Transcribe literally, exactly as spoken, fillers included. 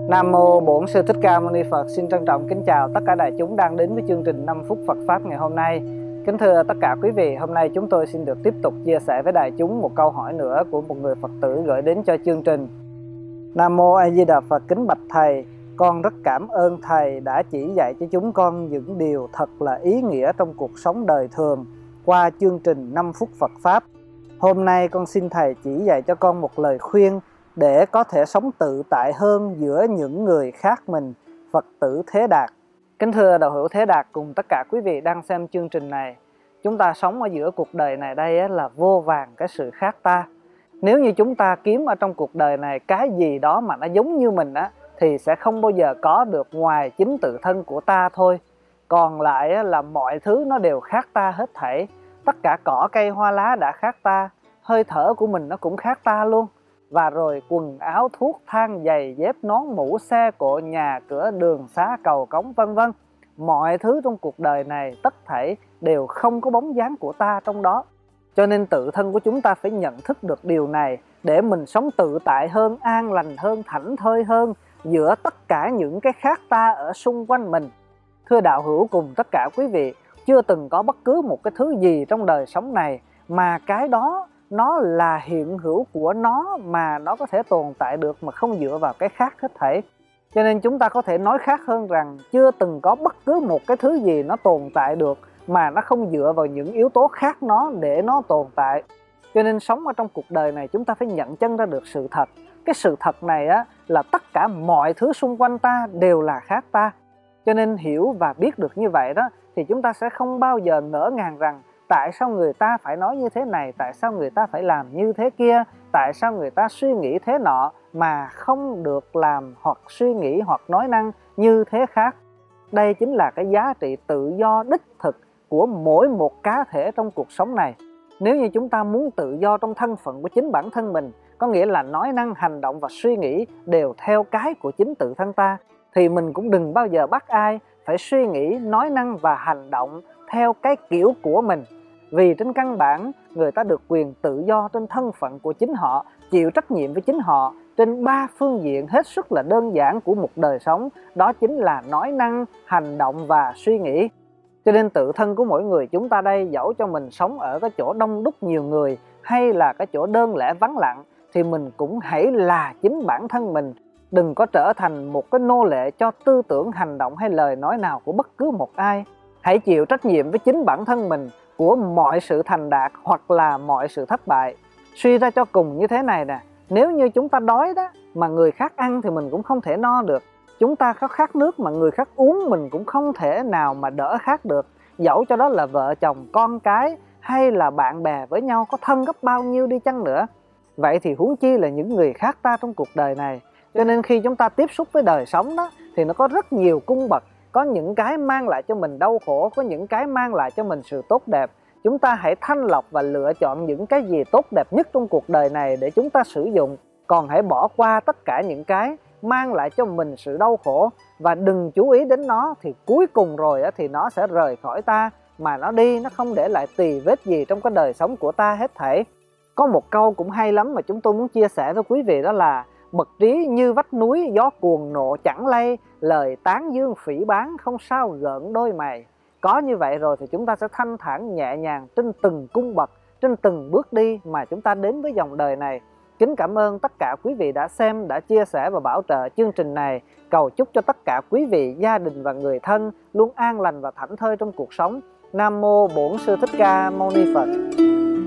Nam Mô Bổn Sư Thích Ca Mâu Ni Phật. Xin trân trọng kính chào tất cả đại chúng đang đến với chương trình năm phút Phật Pháp ngày hôm nay. Kính thưa tất cả quý vị, hôm nay chúng tôi xin được tiếp tục chia sẻ với đại chúng một câu hỏi nữa của một người Phật tử gửi đến cho chương trình. Nam Mô A Di Đà Phật. Kính bạch Thầy, con rất cảm ơn Thầy đã chỉ dạy cho chúng con những điều thật là ý nghĩa trong cuộc sống đời thường qua chương trình năm phút Phật Pháp. Hôm nay con xin Thầy chỉ dạy cho con một lời khuyên để có thể sống tự tại hơn giữa những người khác mình, Phật tử Thế Đạt. Kính thưa đạo hữu Thế Đạt cùng tất cả quý vị đang xem chương trình này, chúng ta sống ở giữa cuộc đời này đây là vô vàn cái sự khác ta. Nếu như chúng ta kiếm ở trong cuộc đời này cái gì đó mà nó giống như mình á, thì sẽ không bao giờ có được ngoài chính tự thân của ta thôi. Còn lại là mọi thứ nó đều khác ta hết thảy. Tất cả cỏ cây hoa lá đã khác ta, hơi thở của mình nó cũng khác ta luôn. Và rồi quần áo, thuốc, thang, giày, dép, nón, mũ, xe cộ, nhà, cửa, đường, xá, cầu, cống, vân vân. Mọi thứ trong cuộc đời này tất thảy đều không có bóng dáng của ta trong đó. Cho nên tự thân của chúng ta phải nhận thức được điều này để mình sống tự tại hơn, an lành hơn, thảnh thơi hơn giữa tất cả những cái khác ta ở xung quanh mình. Thưa đạo hữu cùng tất cả quý vị, chưa từng có bất cứ một cái thứ gì trong đời sống này mà cái đó nó là hiện hữu của nó mà nó có thể tồn tại được mà không dựa vào cái khác hết thảy. Cho nên chúng ta có thể nói khác hơn rằng chưa từng có bất cứ một cái thứ gì nó tồn tại được mà nó không dựa vào những yếu tố khác nó để nó tồn tại. Cho nên sống ở trong cuộc đời này chúng ta phải nhận chân ra được sự thật. Cái sự thật này á, là tất cả mọi thứ xung quanh ta đều là khác ta. Cho nên hiểu và biết được như vậy đó thì chúng ta sẽ không bao giờ ngỡ ngàng rằng tại sao người ta phải nói như thế này, tại sao người ta phải làm như thế kia, tại sao người ta suy nghĩ thế nọ mà không được làm hoặc suy nghĩ hoặc nói năng như thế khác. Đây chính là cái giá trị tự do đích thực của mỗi một cá thể trong cuộc sống này. Nếu như chúng ta muốn tự do trong thân phận của chính bản thân mình, có nghĩa là nói năng, hành động và suy nghĩ đều theo cái của chính tự thân ta, thì mình cũng đừng bao giờ bắt ai phải suy nghĩ, nói năng và hành động theo cái kiểu của mình. Vì trên căn bản, người ta được quyền tự do trên thân phận của chính họ, chịu trách nhiệm với chính họ trên ba phương diện hết sức là đơn giản của một đời sống, đó chính là nói năng, hành động và suy nghĩ. Cho nên tự thân của mỗi người chúng ta đây, dẫu cho mình sống ở cái chỗ đông đúc nhiều người hay là cái chỗ đơn lẻ vắng lặng, thì mình cũng hãy là chính bản thân mình. Đừng có trở thành một cái nô lệ cho tư tưởng, hành động hay lời nói nào của bất cứ một ai. Hãy chịu trách nhiệm với chính bản thân mình của mọi sự thành đạt hoặc là mọi sự thất bại. Suy ra cho cùng như thế này nè, nếu như chúng ta đói đó mà người khác ăn thì mình cũng không thể no được. Chúng ta có khát nước mà người khác uống mình cũng không thể nào mà đỡ khát được. Dẫu cho đó là vợ chồng, con cái hay là bạn bè với nhau có thân gấp bao nhiêu đi chăng nữa. Vậy thì huống chi là những người khác ta trong cuộc đời này. Cho nên khi chúng ta tiếp xúc với đời sống đó thì nó có rất nhiều cung bậc. Có những cái mang lại cho mình đau khổ, có những cái mang lại cho mình sự tốt đẹp. Chúng ta hãy thanh lọc và lựa chọn những cái gì tốt đẹp nhất trong cuộc đời này để chúng ta sử dụng. Còn hãy bỏ qua tất cả những cái mang lại cho mình sự đau khổ và đừng chú ý đến nó, thì cuối cùng rồi thì nó sẽ rời khỏi ta mà nó đi, nó không để lại tì vết gì trong cái đời sống của ta hết thảy. Có một câu cũng hay lắm mà chúng tôi muốn chia sẻ với quý vị, đó là bậc trí như vách núi, gió cuồng nộ chẳng lay, lời tán dương phỉ báng không sao gợn đôi mày. Có như vậy rồi thì chúng ta sẽ thanh thản nhẹ nhàng trên từng cung bậc, trên từng bước đi mà chúng ta đến với dòng đời này. Kính cảm ơn tất cả quý vị đã xem, đã chia sẻ và bảo trợ chương trình này. Cầu chúc cho tất cả quý vị, gia đình và người thân luôn an lành và thảnh thơi trong cuộc sống. Nam Mô Bổn Sư Thích Ca Mâu Ni Phật.